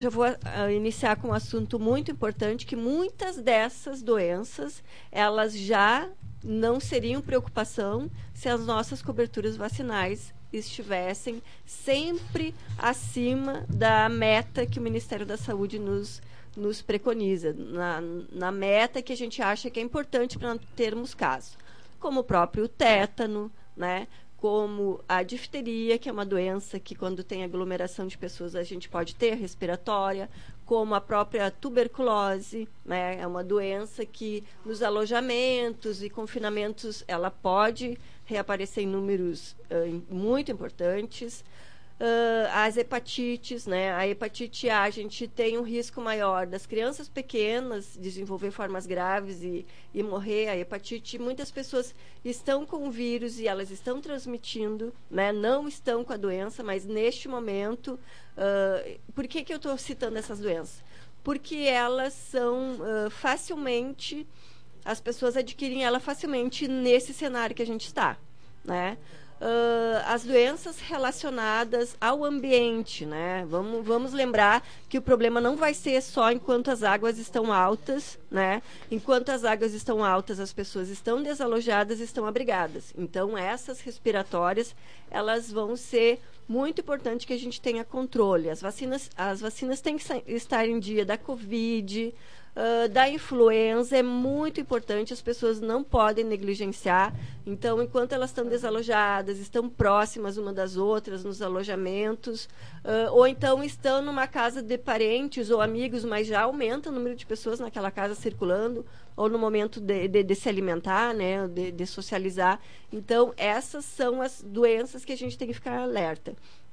Já vou iniciar com um assunto muito importante, que muitas dessas doenças, elas já não seriam preocupação se as nossas coberturas vacinais estivessem sempre acima da meta que o Ministério da Saúde nos preconiza, na meta que a gente acha que é importante para não termos casos, como o próprio tétano, né? Como a difteria, que é uma doença que, quando tem aglomeração de pessoas, a gente pode ter respiratória, como a própria tuberculose, né? É uma doença que, nos alojamentos e confinamentos, ela pode reaparecer em números muito importantes. As hepatites, né? A hepatite A, a gente tem um risco maior das crianças pequenas desenvolver formas graves e morrer. A hepatite, muitas pessoas estão com o vírus e elas estão transmitindo, né? Não estão com a doença, mas neste momento, por que eu estou citando essas doenças? Porque elas são facilmente, as pessoas adquirem ela facilmente nesse cenário que a gente está, né? As doenças relacionadas ao ambiente, né? Vamos lembrar que o problema não vai ser só enquanto as águas estão altas, né? Enquanto as águas estão altas, as pessoas estão desalojadas, estão abrigadas. Então, essas respiratórias, elas vão ser muito importante que a gente tenha controle. As vacinas têm que estar em dia da Covid, da influenza, é muito importante, as pessoas não podem negligenciar. Então, enquanto elas estão desalojadas, estão próximas uma das outras nos alojamentos, ou então estão numa casa de parentes ou amigos, mas já aumenta o número de pessoas naquela casa circulando, ou no momento de se alimentar, né, de socializar. Então, essas são as doenças que a gente tem que ficar alerta.